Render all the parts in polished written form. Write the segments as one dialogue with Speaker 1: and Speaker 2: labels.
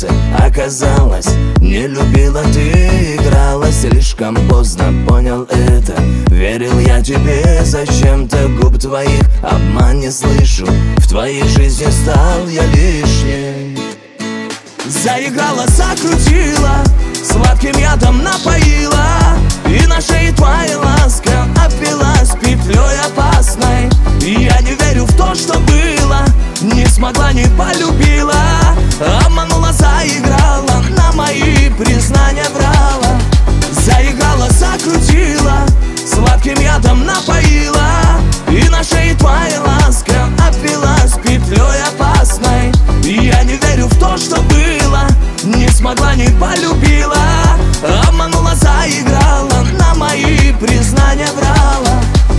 Speaker 1: сердце оказалось. Не любила ты, играла, слишком поздно понял это. Верил я тебе, зачем-то губ твоих обман не слышу. В твоей жизни стал я лишней. Заиграла, закрутила, сладким ядом напоила, и на шее твоя ласка обвелась петлей опасной. Я не верю в то, что было, не смогла, не полюбила. Обманула, заиграла, на мои признания врала. Заиграла, закрутила, сладким ядом напоила, и на шее твоя ласка обвелась петлей опасной. Я не верю в то, что было, не смогла, не полюбила. Обманула, заиграла, на мои признания врала.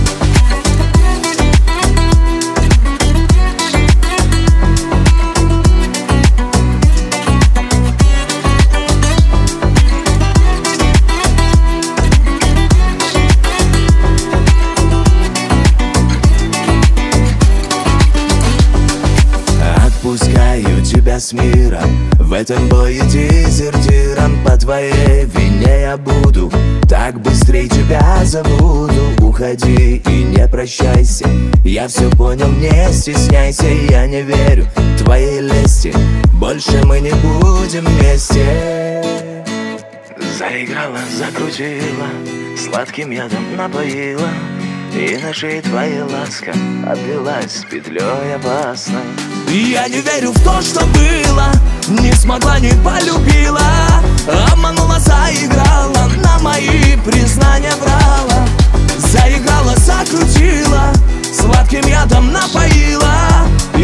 Speaker 1: Отпускаю тебя с миром, в этом бое дезертиром. По твоей вине я буду, так быстрее тебя забуду. Уходи и не прощайся, я все понял, не стесняйся. Я не верю твоей лести, больше мы не будем вместе. Заиграла, закрутила, сладким ядом напоила, и на шее твоя ласка обвелась петлей опасной. Я не верю в то, что было, не смогла, не полюбила. Обманула, заиграла, на мои признания врала. Заиграла, закрутила, сладким ядом напоила,